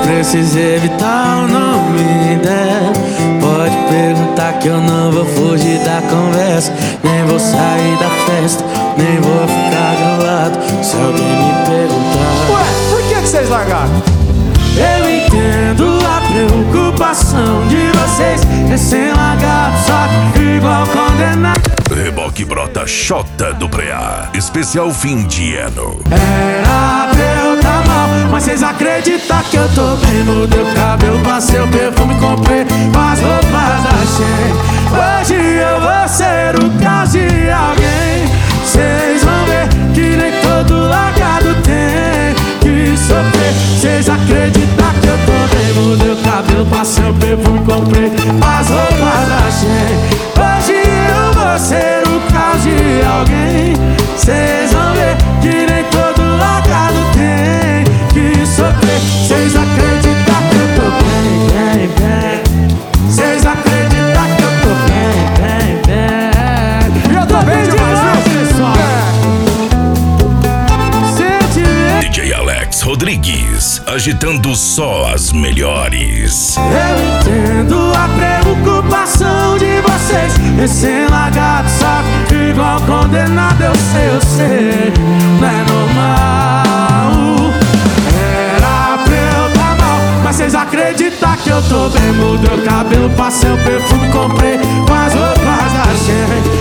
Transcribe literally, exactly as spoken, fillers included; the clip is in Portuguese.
precisa evitar o nome dela. Pode perguntar que eu não vou fugir da conversa. Nem vou sair da festa, nem vou ficar do lado se alguém me perguntar. Ué, por que que vocês largaram? Eu entendo a preocupação de vocês, recém-largado, só que igual condenado. Reboque brota Xota do Preá, especial fim de ano. Era pra eu tá mal, mas vocês acreditam que eu tô bem? Mudei o cabelo, passei o perfume, comprei as roupas da Shein. Hoje eu vou ser o caso de alguém. Vocês vão ver que nem todo largado tem que sofrer. Vocês acreditam que eu tô bem? Mudei o cabelo, passei o perfume, comprei as roupas da Shein. Hoje eu vou ser o caso de alguém. Vocês vão ver que nem todo largado tem que sofrer. Vocês acreditam que eu tô bem, bem, bem. Vocês acreditam que eu tô bem, bem, bem. Eu tô bem demais, pessoal. D J Alex Rodrigues, agitando só as melhores. Eu entendo a preocupação de vocês, recém-largado, só que igual condenado. Eu sei, eu sei, não é normal. Era pra eu tá mal, mas vocês acreditam que eu tô bem? Mudei o cabelo, passei o perfume, comprei com as roupas da Shein.